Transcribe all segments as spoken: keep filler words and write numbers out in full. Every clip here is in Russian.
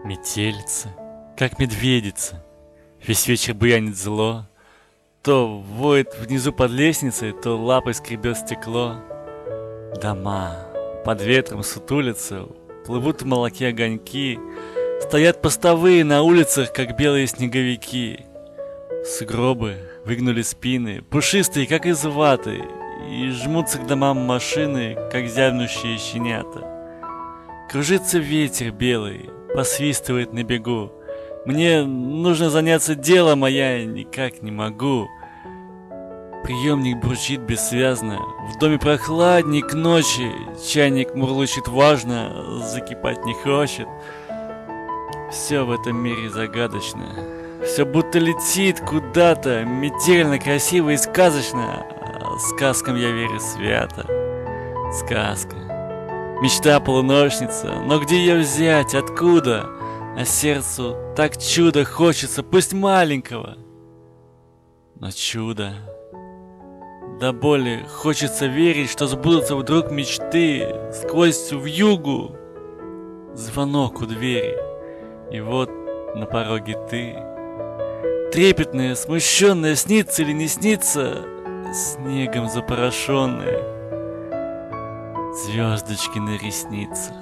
Метелица, как медведица, весь вечер буянит зло. То воет внизу под лестницей, то лапой скребет стекло. Дома под ветром сутулятся, плывут в молоке огоньки. Стоят постовые на улицах, как белые снеговики. Сугробы выгнули спины, пушистые, как из ваты, и жмутся к домам машины, как зябнущие щенята. Кружится ветер белый, посвистывает на бегу. Мне нужно заняться делом, а я никак не могу. Приемник бурчит бессвязно, в доме прохладней к ночи. Чайник мурлычет важно, закипать не хочет. Все в этом мире загадочно, все будто летит куда-то, метельно, красиво и сказочно. Сказкам я верю свято. Сказка, мечта полуночница, но где ее взять, откуда? А сердцу так чудо хочется, пусть маленького, но чудо. До боли хочется верить, что сбудутся вдруг мечты. Сквозь вьюгу звонок у двери, и вот на пороге ты. Трепетная, смущенная, снится или не снится, снегом запорошенная, звездочки на ресницах.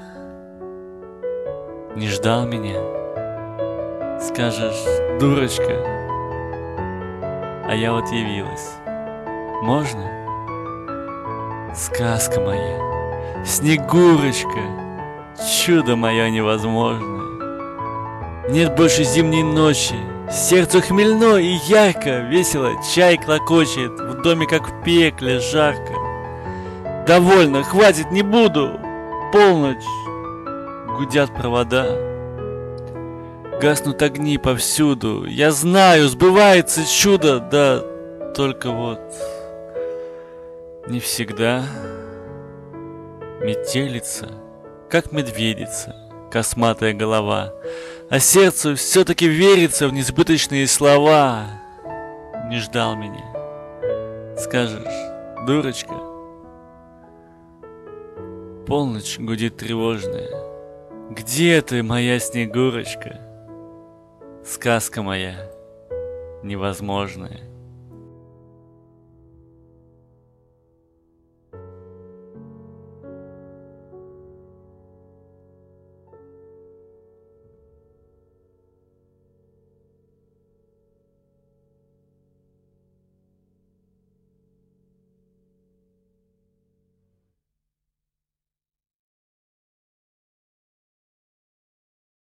Не ждал меня? Скажешь, дурочка, а я вот явилась. Можно? Сказка моя, Снегурочка, чудо мое невозможное. Нет больше зимней ночи, сердцу хмельно и ярко, весело чай клокочет, в доме как в пекле жарко. Довольно, хватит, не буду, полночь, гудят провода. Гаснут огни повсюду, я знаю, сбывается чудо, да только вот не всегда. Метелица, как медведица, косматая голова, а сердцу все-таки верится в несбыточные слова. Не ждал меня, скажешь, дурочка. Полночь гудит тревожная. Где ты, моя Снегурочка? Сказка моя невозможная.